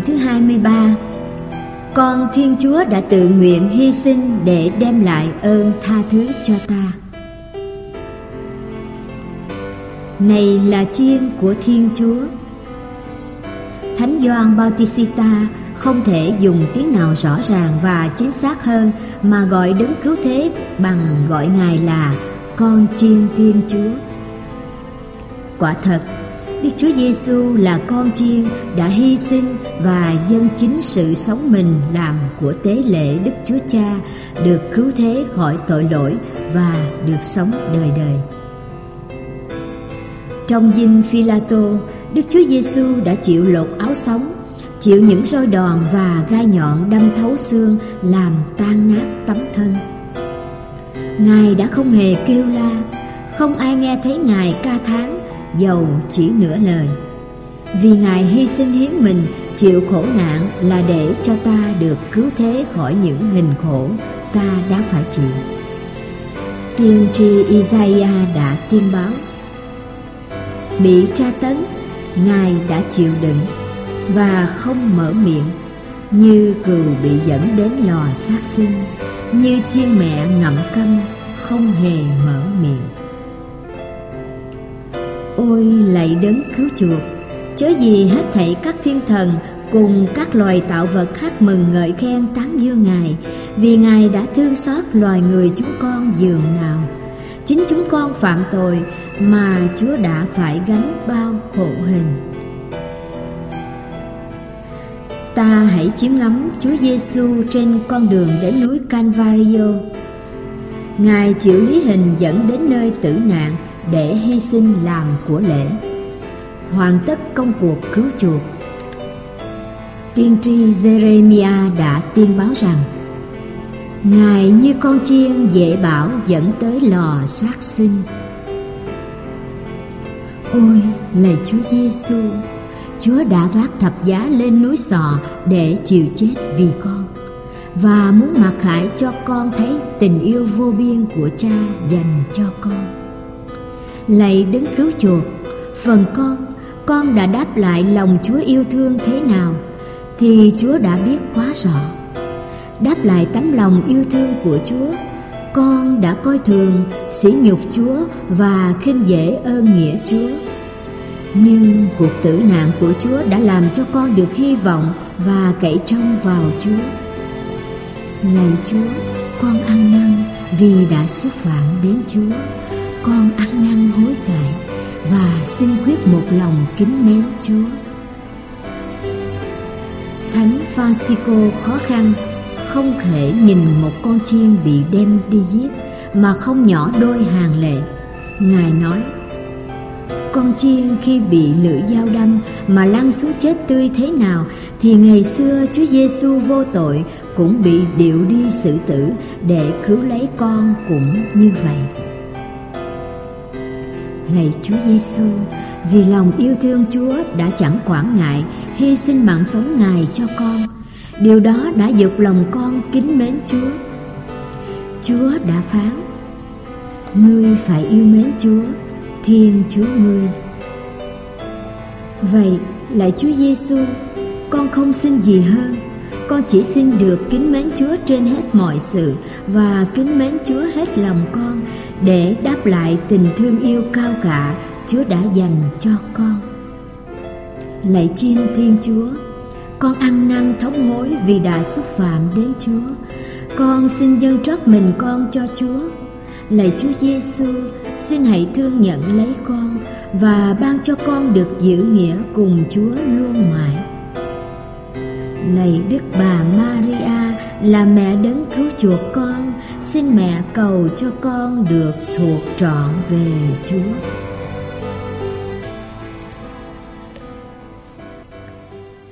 thứ 23. Con Thiên Chúa đã tự nguyện hy sinh để đem lại ơn tha thứ cho ta. Này là chiên của Thiên Chúa. Thánh Gioan Bautista không thể dùng tiếng nào rõ ràng và chính xác hơn mà gọi đấng cứu thế bằng gọi Ngài là con chiên Thiên Chúa. Quả thật, Đức Chúa Giêsu là con chiên đã hy sinh và dâng chính sự sống mình làm của tế lễ Đức Chúa Cha, được cứu thế khỏi tội lỗi và được sống đời đời. Trong dinh Phi-la-tô, Đức Chúa Giêsu đã chịu lột áo sống, chịu những roi đòn và gai nhọn đâm thấu xương làm tan nát tấm thân. Ngài đã không hề kêu la, không ai nghe thấy Ngài ca thán dầu chỉ nửa lời, vì Ngài hy sinh hiến mình chịu khổ nạn là để cho ta được cứu thế khỏi những hình khổ ta đáng phải chịu. Tiên tri Isaiah đã tiên báo: bị tra tấn, Ngài đã chịu đựng và không mở miệng, như cừu bị dẫn đến lò sát sinh, như chiên mẹ ngậm câm, không hề mở miệng. Ôi lạy đấng cứu chuộc, chớ gì hết thảy các thiên thần cùng các loài tạo vật hát mừng ngợi khen tán dương Ngài, vì Ngài đã thương xót loài người chúng con dường nào. Chính chúng con phạm tội mà Chúa đã phải gánh bao khổ hình. Ta hãy chiêm ngắm Chúa Giêsu trên con đường đến núi Calvario. Ngài chịu lý hình dẫn đến nơi tử nạn để hy sinh làm của lễ, hoàn tất công cuộc cứu chuộc. Tiên tri Jeremiah đã tiên báo rằng Ngài như con chiên dễ bảo dẫn tới lò sát sinh. Ôi lạy Chúa Giêsu, Chúa đã vác thập giá lên núi Sò để chịu chết vì con, và muốn mặc khải cho con thấy tình yêu vô biên của Cha dành cho con. Lạy đấng cứu chuộc, phần con đã đáp lại lòng Chúa yêu thương thế nào thì Chúa đã biết quá rõ. Đáp lại tấm lòng yêu thương của Chúa, con đã coi thường, sỉ nhục Chúa và khinh dễ ơn nghĩa Chúa. Nhưng cuộc tử nạn của Chúa đã làm cho con được hy vọng và cậy trông vào Chúa. Lạy Chúa, con ăn năn vì đã xúc phạm đến Chúa. Con ăn năn hối cải và xin quyết một lòng kính mến Chúa. Thánh Francisco khó khăn không thể nhìn một con chiên bị đem đi giết mà không nhỏ đôi hàng lệ. Ngài nói: con chiên khi bị lưỡi dao đâm mà lăn xuống chết tươi thế nào, thì ngày xưa Chúa Giêsu vô tội cũng bị điệu đi xử tử để cứu lấy con cũng như vậy. Lạy Chúa Giêsu, vì lòng yêu thương Chúa đã chẳng quản ngại hy sinh mạng sống Ngài cho con. Điều đó đã giục lòng con kính mến Chúa. Chúa đã phán: ngươi phải yêu mến Chúa, Thiên Chúa ngươi. Vậy lạy Chúa Giêsu, con không xin gì hơn. Con chỉ xin được kính mến Chúa trên hết mọi sự và kính mến Chúa hết lòng con, để đáp lại tình thương yêu cao cả Chúa đã dành cho con. Lạy chiên Thiên Chúa, con ăn năn thống hối vì đã xúc phạm đến Chúa. Con xin dâng trót mình con cho Chúa. Lạy Chúa Giêsu, xin hãy thương nhận lấy con và ban cho con được giữ nghĩa cùng Chúa luôn mãi. Lạy Đức Bà Maria là mẹ đấng cứu chuộc con, xin mẹ cầu cho con được thuộc trọn về Chúa.